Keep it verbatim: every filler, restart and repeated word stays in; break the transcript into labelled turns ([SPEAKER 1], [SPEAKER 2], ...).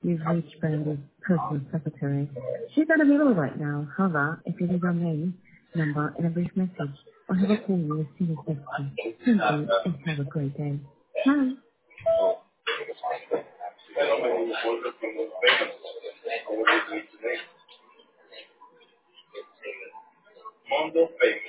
[SPEAKER 1] You've reached Brandy's personal secretary. She's unavailable right now. However, if you leave your name, number, and a brief message, I'll have her call you as soon as possible. Thank you, and have a great day. Bye. Mondo